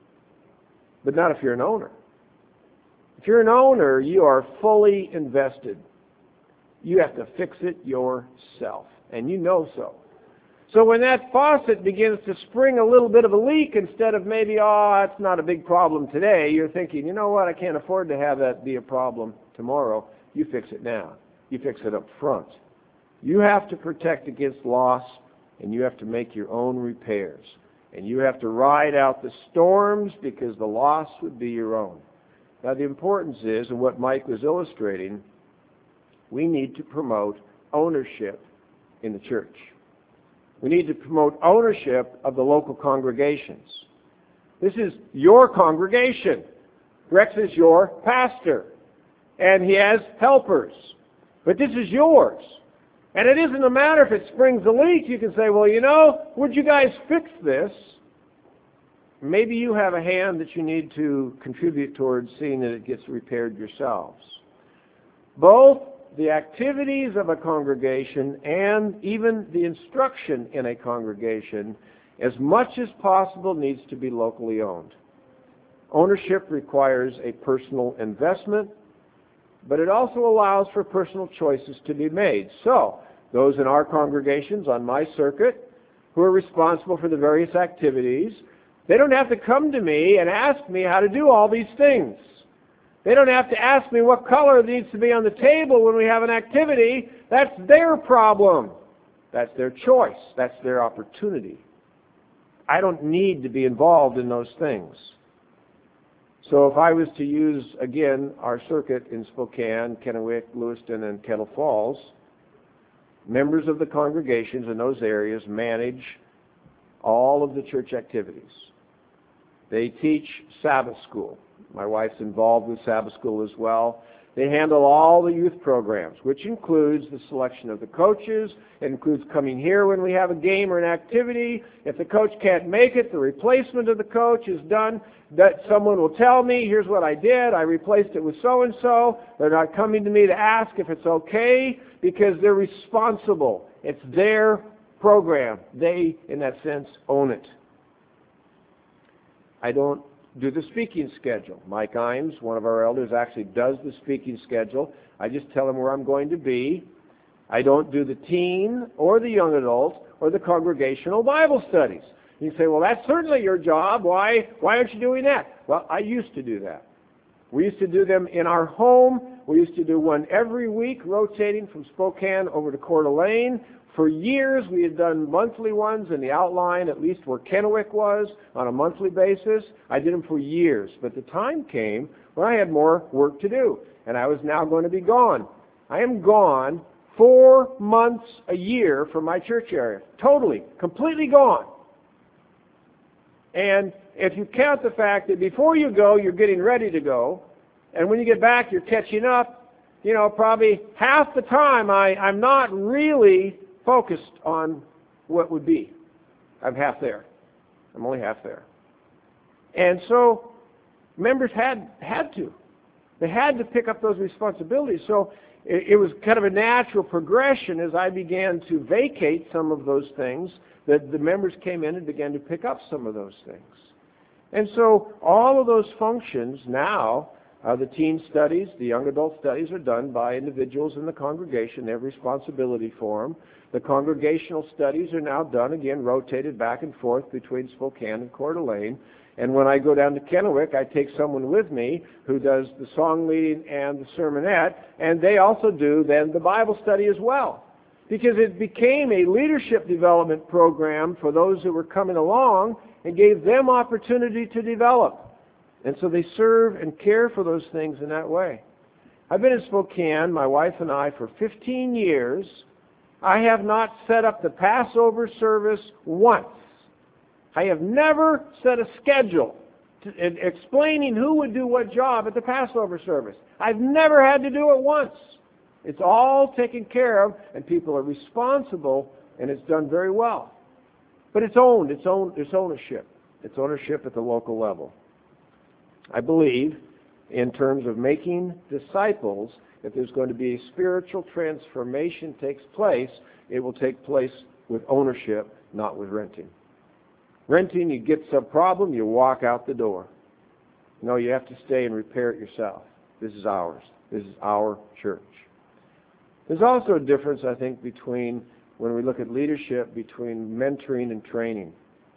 A: But not if you're an owner. If you're an owner, you are fully invested. You have to fix it yourself, and you know so. So when that faucet begins to spring a little bit of a leak, instead of maybe, oh, that's not a big problem today, you're thinking, you know what, I can't afford to have that be a problem tomorrow. You fix it now. You fix it up front. You have to protect against loss, and you have to make your own repairs. And you have to ride out the storms because the loss would be your own. Now the importance is, and what Mike was illustrating, we need to promote ownership in the church. We need to promote ownership of the local congregations. This is your congregation. Rex is your pastor. And he has helpers. But this is yours. And it isn't a matter if it springs a leak. You can say, well, you know, would you guys fix this? Maybe you have a hand that you need to contribute towards seeing that it gets repaired yourselves. Both the activities of a congregation and even the instruction in a congregation, as much as possible, needs to be locally owned. Ownership requires a personal investment, but it also allows for personal choices to be made. So, those in our congregations, on my circuit, who are responsible for the various activities. They don't have to come to me and ask me how to do all these things. They don't have to ask me what color needs to be on the table when we have an activity. That's their problem. That's their choice. That's their opportunity. I don't need to be involved in those things. So if I was to use, again, our circuit in Spokane, Kennewick, Lewiston, and Kettle Falls, members of the congregations in those areas manage all of the church activities. They teach Sabbath school. My wife's involved with Sabbath school as well. They handle all the youth programs, which includes the selection of the coaches. It includes coming here when we have a game or an activity. If the coach can't make it, the replacement of the coach is done. That someone will tell me, here's what I did. I replaced it with so-and-so. They're not coming to me to ask if it's okay because they're responsible. It's their program. They, in that sense, own it. I don't do the speaking schedule. Mike Imes, one of our elders, actually does the speaking schedule. I just tell him where I'm going to be. I don't do the teen or the young adult or the congregational Bible studies. You say, well, that's certainly your job. Why, why aren't you doing that? Well, I used to do that. We used to do them in our home. We used to do one every week, rotating from Spokane over to Coeur d'Alene. For years, we had done monthly ones in the outline, at least where Kennewick was, on a monthly basis. I did them for years. But the time came when I had more work to do, and I was now going to be gone. I am gone four months a year from my church area. Totally, completely gone. And if you count the fact that before you go, you're getting ready to go, and when you get back, you're catching up, you know, probably half the time I, I'm not really focused on what would be. I'm half there. I'm only half there. And so members had had to. They had to pick up those responsibilities. So it, it was kind of a natural progression as I began to vacate some of those things that the members came in and began to pick up some of those things. And so all of those functions now, uh, the teen studies, the young adult studies are done by individuals in the congregation. They have responsibility for them. The congregational studies are now done, again, rotated back and forth between Spokane and Coeur d'Alene. And when I go down to Kennewick, I take someone with me who does the song leading and the sermonette, and they also do then the Bible study as well. Because it became a leadership development program for those who were coming along and gave them opportunity to develop. And so they serve and care for those things in that way. I've been in Spokane, my wife and I, for fifteen years. I have not set up the Passover service once. I have never set a schedule to, in explaining who would do what job at the Passover service. I've never had to do it once. It's all taken care of, and people are responsible, and it's done very well. But it's owned. It's owned. It's ownership. It's ownership at the local level. I believe, in terms of making disciples, if there's going to be a spiritual transformation takes place, it will take place with ownership, not with renting. Renting, you get some problem, you walk out the door. No, you have to stay and repair it yourself. This is ours. This is our church. There's also a difference, I think, between, when we look at leadership, between mentoring and training.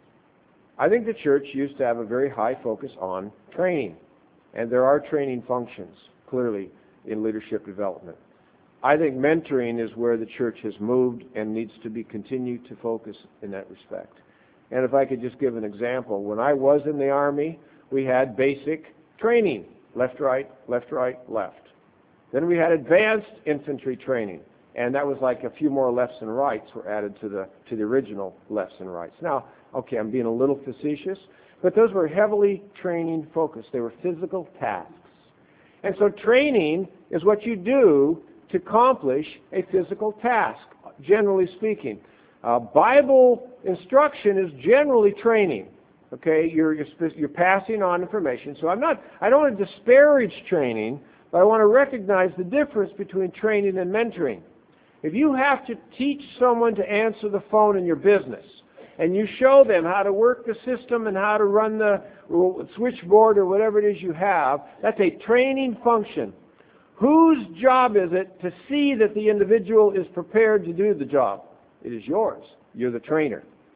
A: I think the church used to have a very high focus on training, and there are training functions, clearly, in leadership development. I think mentoring is where the church has moved and needs to be continued to focus in that respect. And if I could just give an example, when I was in the Army, we had basic training, left, right, left, right, left. Then we had advanced infantry training, and that was like a few more lefts and rights were added to the to the original lefts and rights. Now, okay, I'm being a little facetious, but those were heavily training focused. They were physical tasks. And so training is what you do to accomplish a physical task, generally speaking. Uh, Bible instruction is generally training. Okay, you're, you're you're passing on information. So I'm not. I don't want to disparage training, but I want to recognize the difference between training and mentoring. If you have to teach someone to answer the phone in your business, and you show them how to work the system and how to run the switchboard or whatever it is you have, that's a training function. Whose job is it to see that the individual is prepared to do the job? It is yours. You're the trainer.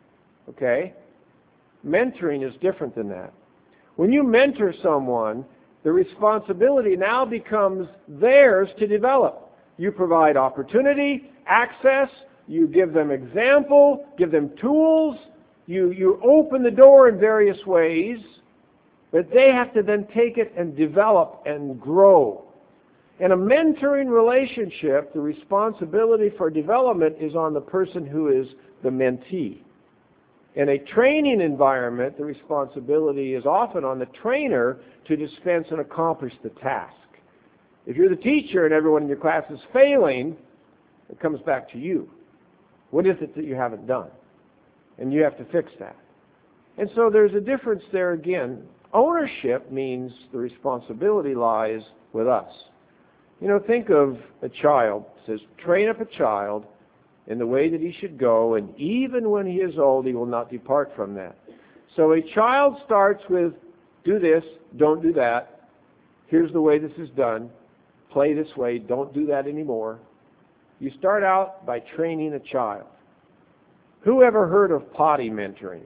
A: Okay? Mentoring is different than that. When you mentor someone, the responsibility now becomes theirs to develop. You provide opportunity, access, you give them example, give them tools, you, you open the door in various ways, but they have to then take it and develop and grow. In a mentoring relationship, the responsibility for development is on the person who is the mentee. In a training environment, the responsibility is often on the trainer to dispense and accomplish the task. If you're the teacher and everyone in your class is failing, it comes back to you. What is it that you haven't done? And you have to fix that. And so there's a difference there again. Ownership means the responsibility lies with us. You know, think of a child. It says, train up a child in the way that he should go, and even when he is old, he will not depart from that. So a child starts with, do this, don't do that. Here's the way this is done. Play this way, don't do that anymore. You start out by training a child. Who ever heard of potty mentoring?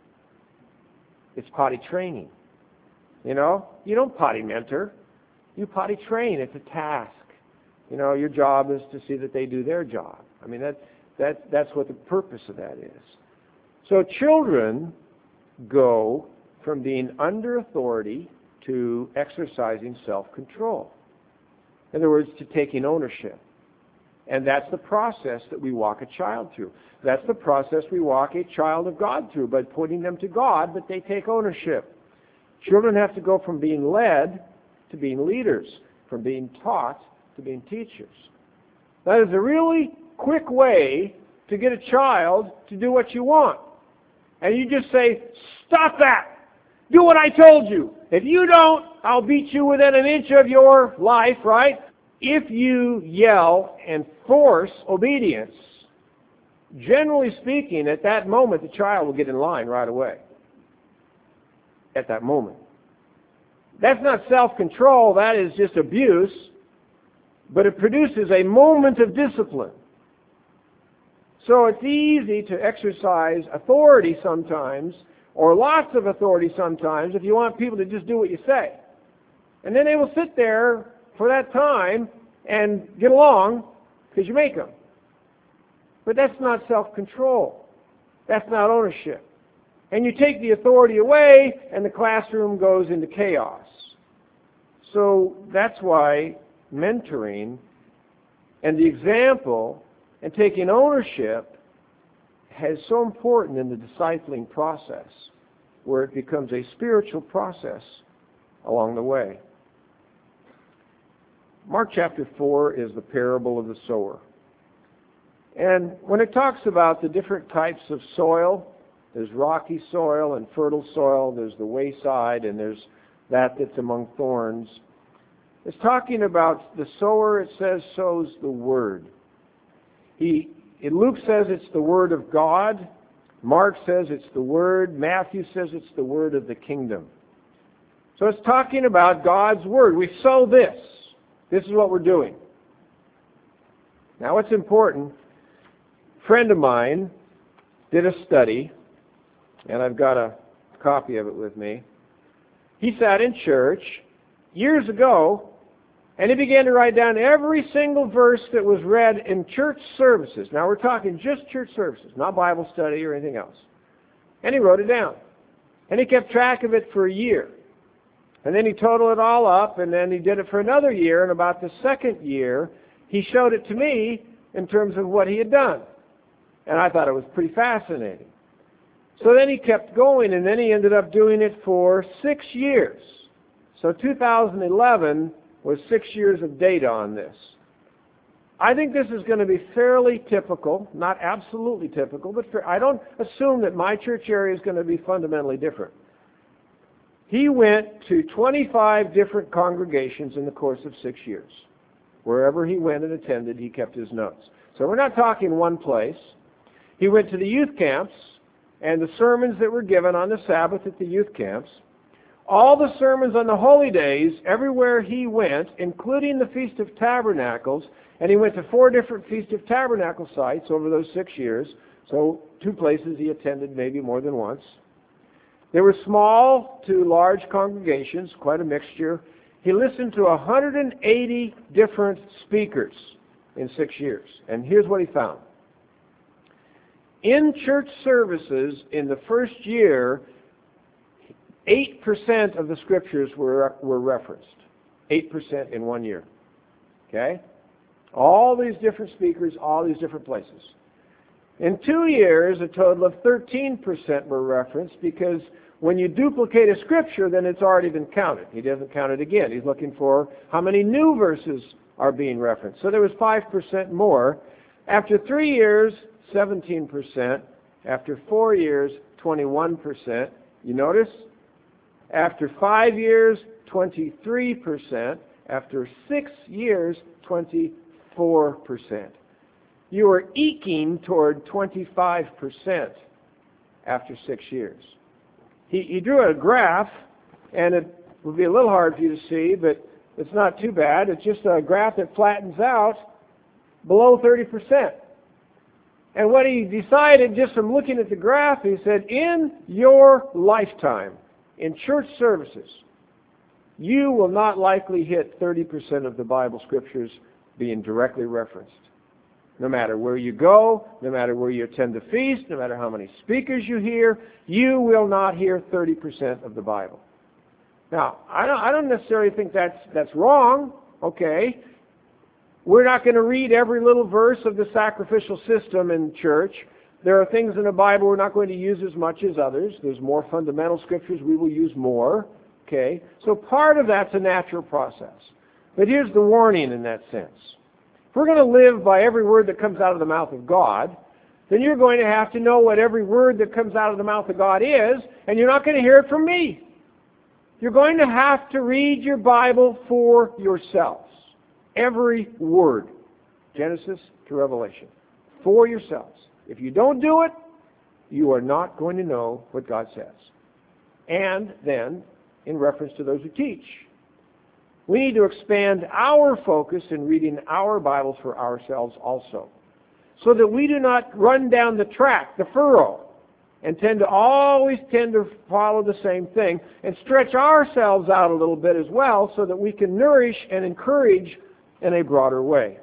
A: It's potty training. You know, you don't potty mentor. You potty train. It's a task. You know, your job is to see that they do their job. I mean, that, that, that's what the purpose of that is. So children go from being under authority to exercising self-control. In other words, to taking ownership. And that's the process that we walk a child through. That's the process we walk a child of God through, by pointing them to God, but they take ownership. Children have to go from being led to being leaders, from being taught to being teachers. That is a really quick way to get a child to do what you want. And you just say, stop that! Do what I told you! If you don't, I'll beat you within an inch of your life, right? If you yell and force obedience, generally speaking, at that moment, the child will get in line right away. At that moment. That's not self-control, that is just abuse, but it produces a moment of discipline. So it's easy to exercise authority sometimes, or lots of authority sometimes, if you want people to just do what you say. And then they will sit there for that time and get along because you make them. But that's not self-control. That's not ownership. And you take the authority away and the classroom goes into chaos. So that's why mentoring and the example and taking ownership is so important in the discipling process, where it becomes a spiritual process along the way. Mark chapter four is the parable of the sower. And when it talks about the different types of soil, there's rocky soil and fertile soil, there's the wayside, and there's that that's among thorns. It's talking about the sower, it says, sows the word. He, Luke says it's the word of God. Mark says it's the word. Matthew says it's the word of the kingdom. So it's talking about God's word. We sow this. This is what we're doing. Now what's important, a friend of mine did a study, and I've got a copy of it with me. He sat in church years ago, and he began to write down every single verse that was read in church services. Now we're talking just church services, not Bible study or anything else. And he wrote it down. And he kept track of it for a year. And then he totaled it all up, and then he did it for another year, and about the second year, he showed it to me in terms of what he had done. And I thought it was pretty fascinating. So then he kept going, and then he ended up doing it for six years. So two thousand eleven was six years of data on this. I think this is going to be fairly typical, not absolutely typical, but for, I don't assume that my church area is going to be fundamentally different. He went to twenty-five different congregations in the course of six years. Wherever he went and attended, he kept his notes. So we're not talking one place. He went to the youth camps, and the sermons that were given on the Sabbath at the youth camps, all the sermons on the holy days, everywhere he went, including the Feast of Tabernacles, and he went to four different Feast of Tabernacle sites over those six years, so two places he attended maybe more than once. They were small to large congregations, quite a mixture. He listened to one hundred eighty different speakers in six years. And here's what he found. In church services in the first year, eight percent of the scriptures were, were referenced. eight percent in one year. Okay? All these different speakers, all these different places. In two years, a total of thirteen percent were referenced, because when you duplicate a scripture, then it's already been counted. He doesn't count it again. He's looking for how many new verses are being referenced. So there was five percent more. After three years, seventeen percent. After four years, twenty-one percent. You notice? After five years, twenty-three percent. After six years, twenty-four percent. You are eking toward twenty-five percent after six years. He, he drew a graph, and it would be a little hard for you to see, but it's not too bad. It's just a graph that flattens out below thirty percent. And what he decided just from looking at the graph, he said, in your lifetime, in church services, you will not likely hit thirty percent of the Bible scriptures being directly referenced. No matter where you go, no matter where you attend the feast, no matter how many speakers you hear, you will not hear thirty percent of the Bible. Now, I don't, I don't necessarily think that's, that's wrong, okay? We're not going to read every little verse of the sacrificial system in church. There are things in the Bible we're not going to use as much as others. There's more fundamental scriptures we will use more, okay? So part of that's a natural process. But here's the warning in that sense. If we're going to live by every word that comes out of the mouth of God, then you're going to have to know what every word that comes out of the mouth of God is, and you're not going to hear it from me. You're going to have to read your Bible for yourselves. Every word, Genesis to Revelation, for yourselves. If you don't do it, you are not going to know what God says. And then, in reference to those who teach, we need to expand our focus in reading our Bibles for ourselves also, so that we do not run down the track, the furrow, and tend to always tend to follow the same thing, and stretch ourselves out a little bit as well, so that we can nourish and encourage in a broader way.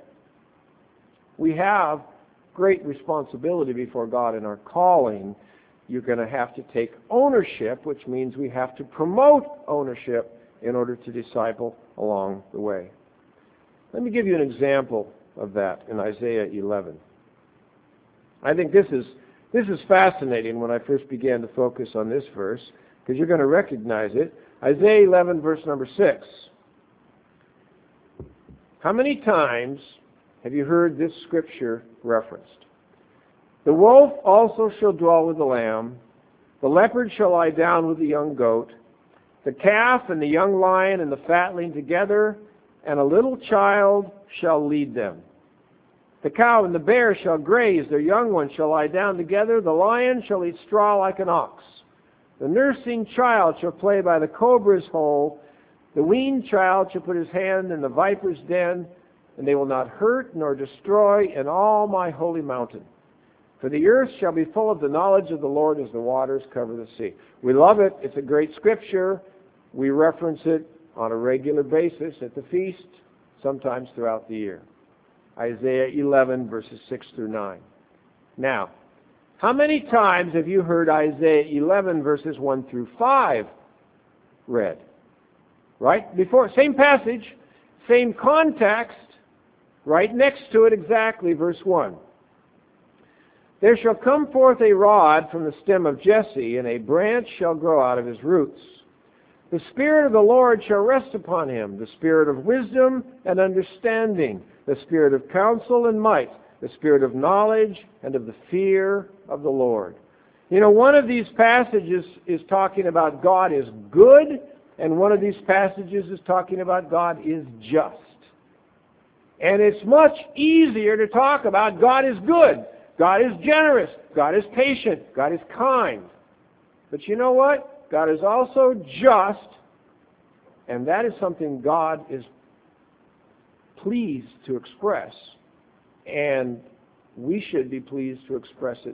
A: We have great responsibility before God in our calling. You're going to have to take ownership, which means we have to promote ownership in order to disciple along the way. Let me give you an example of that in Isaiah eleven. I think this is this is fascinating when I first began to focus on this verse, because you're going to recognize it. Isaiah eleven, verse number six. How many times have you heard this scripture referenced? The wolf also shall dwell with the lamb, the leopard shall lie down with the young goat, the calf and the young lion and the fatling together, and a little child shall lead them. The cow and the bear shall graze, their young ones shall lie down together, the lion shall eat straw like an ox. The nursing child shall play by the cobra's hole, the weaned child shall put his hand in the viper's den, and they will not hurt nor destroy in all my holy mountain. For the earth shall be full of the knowledge of the Lord as the waters cover the sea. We love it. It's a great scripture. We reference it on a regular basis at the feast, sometimes throughout the year. Isaiah eleven, verses six through nine. Now, how many times have you heard Isaiah eleven, verses one through five read? Right? Before, same passage, same context, right next to it exactly, verse one. There shall come forth a rod from the stem of Jesse, and a branch shall grow out of his roots. The Spirit of the Lord shall rest upon him, the Spirit of wisdom and understanding, the Spirit of counsel and might, the Spirit of knowledge and of the fear of the Lord. You know, one of these passages is talking about God is good, and one of these passages is talking about God is just. And it's much easier to talk about God is good, God is generous, God is patient, God is kind. But you know what? God is also just, and that is something God is pleased to express, and we should be pleased to express it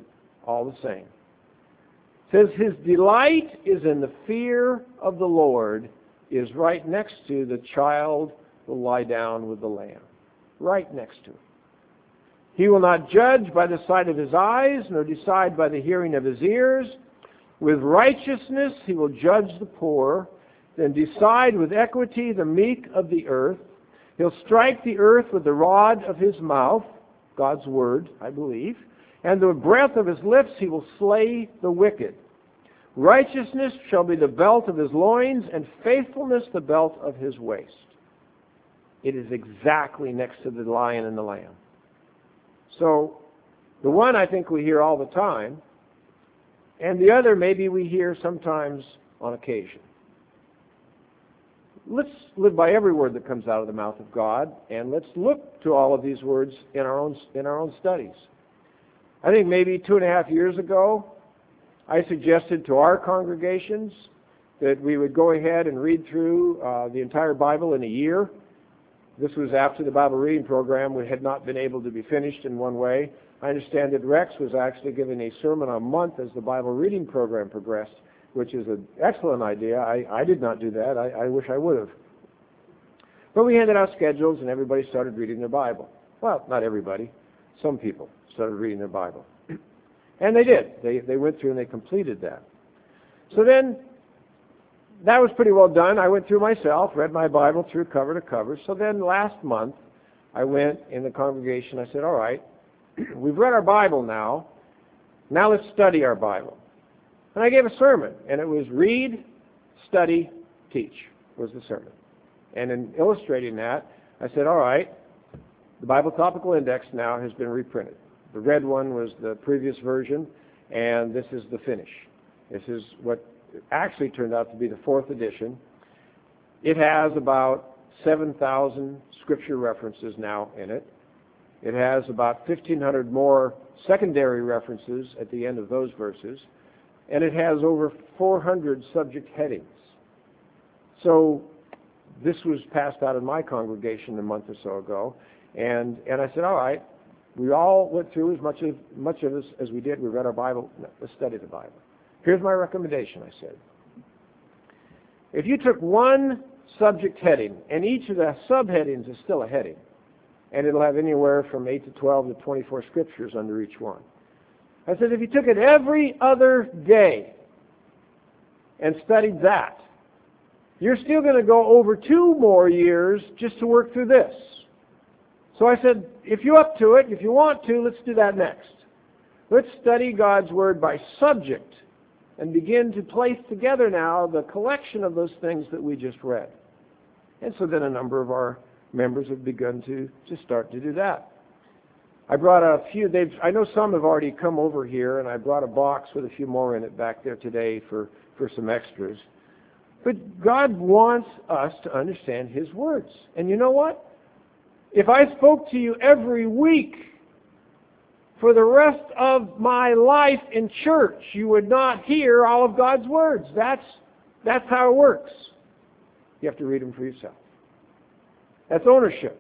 A: all the same. It says, his delight is in the fear of the Lord, is right next to the child will lie down with the lamb. Right next to it. He will not judge by the sight of his eyes, nor decide by the hearing of his ears. With righteousness he will judge the poor, then decide with equity the meek of the earth. He'll strike the earth with the rod of his mouth, God's word, I believe, and the breath of his lips he will slay the wicked. Righteousness shall be the belt of his loins, and faithfulness the belt of his waist. It is exactly next to the lion and the lamb. So, the one I think we hear all the time, and the other maybe we hear sometimes on occasion. Let's live by every word that comes out of the mouth of God, and let's look to all of these words in our own in our own studies. I think maybe two and a half years ago, I suggested to our congregations that we would go ahead and read through uh, the entire Bible in a year. This was after the Bible reading program we had not been able to be finished in one way. I understand that Rex was actually given a sermon a month as the Bible reading program progressed, which is an excellent idea. I, I did not do that. I, I wish I would have. But we handed out schedules and everybody started reading their Bible. Well, not everybody. Some people started reading their Bible. And they did. They, they went through and they completed that. So then, that was pretty well done. I went through myself, read my Bible through cover to cover. So then last month, I went in the congregation. I said, all right, we've read our Bible now. Now let's study our Bible. And I gave a sermon, and it was read, study, teach was the sermon. And in illustrating that, I said, all right, the Bible Topical Index now has been reprinted. The red one was the previous version, and this is the finish. This is what actually turned out to be the fourth edition. It has about seven thousand scripture references now in it. It has about fifteen hundred more secondary references at the end of those verses. And it has over four hundred subject headings. So this was passed out in my congregation a month or so ago. And, and I said, all right, we all went through as much of, much of this as we did. We read our Bible. Let's study the Bible. Here's my recommendation, I said. If you took one subject heading, and each of the subheadings is still a heading, and it'll have anywhere from eight to twelve to twenty-four scriptures under each one. I said, if you took it every other day and studied that, you're still going to go over two more years just to work through this. So I said, if you're up to it, if you want to, let's do that next. Let's study God's Word by subject and begin to place together now the collection of those things that we just read. And so then a number of our members have begun to, to start to do that. I brought a few, they've, I know some have already come over here, and I brought a box with a few more in it back there today for, for some extras. But God wants us to understand His words. And you know what? If I spoke to you every week for the rest of my life in church, you would not hear all of God's words. That's, that's how it works. You have to read them for yourself. That's ownership.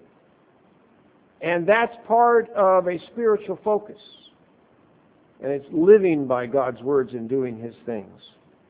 A: And that's part of a spiritual focus. And it's living by God's words and doing His things.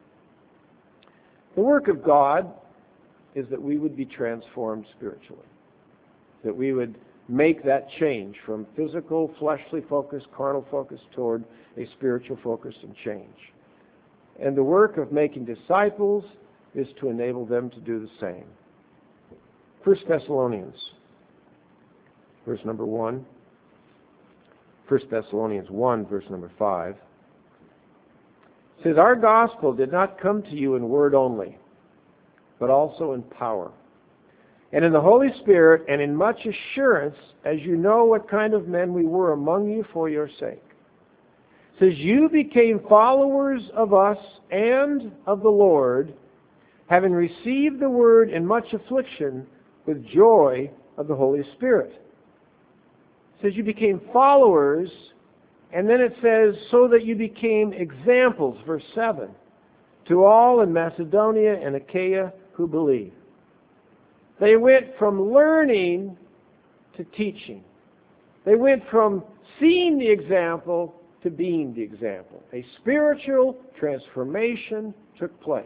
A: The work of God is that we would be transformed spiritually. That we would make that change from physical, fleshly focus, carnal focus, toward a spiritual focus and change. And the work of making disciples is to enable them to do the same. First Thessalonians, verse number one. First Thessalonians one, verse number five. It says, our gospel did not come to you in word only, but also in power, and in the Holy Spirit, and in much assurance, as you know what kind of men we were among you for your sake. It says, you became followers of us and of the Lord, having received the word in much affliction with joy of the Holy Spirit. It says you became followers, and then it says, so that you became examples, verse seven, to all in Macedonia and Achaia who believe. They went from learning to teaching. They went from seeing the example to to being the example. A spiritual transformation took place.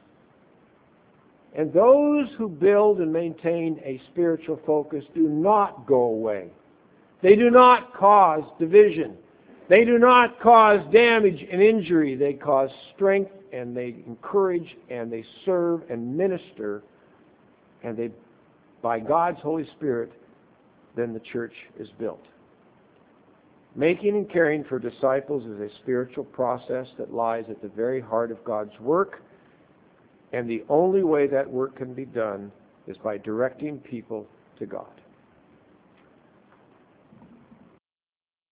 A: And those who build and maintain a spiritual focus do not go away. They do not cause division. They do not cause damage and injury. They cause strength, and they encourage, and they serve and minister, and they, by God's Holy Spirit, then the church is built. Making and caring for disciples is a spiritual process that lies at the very heart of God's work, and the only way that work can be done is by directing people to God.